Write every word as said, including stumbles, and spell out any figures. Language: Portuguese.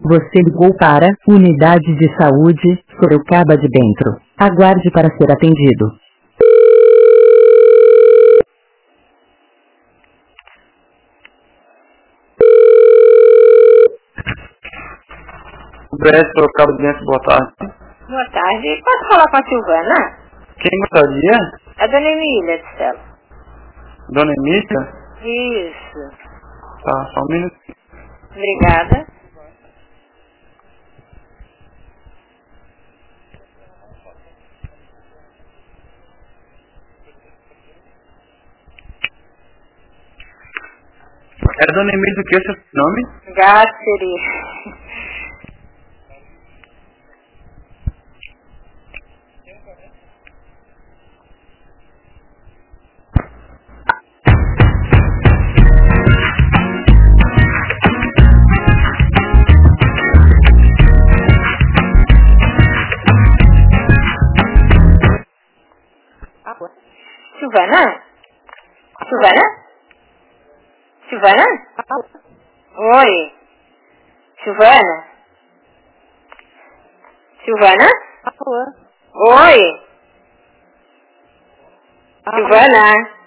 Você ligou para Unidade de Saúde, Sorocaba de Dentro. Aguarde para ser atendido. U B S Sorocaba de Dentro, boa tarde. Boa tarde. Posso falar com a Silvana? Quem gostaria? A dona Emília de Céu. Dona Emília? Isso. Tá, só um minuto. Obrigada. É Dona Emília do que o seu nome? Gáceri. Silvana? Silvana? Silvana? Oi. Silvana? Silvana? Oi. Silvana?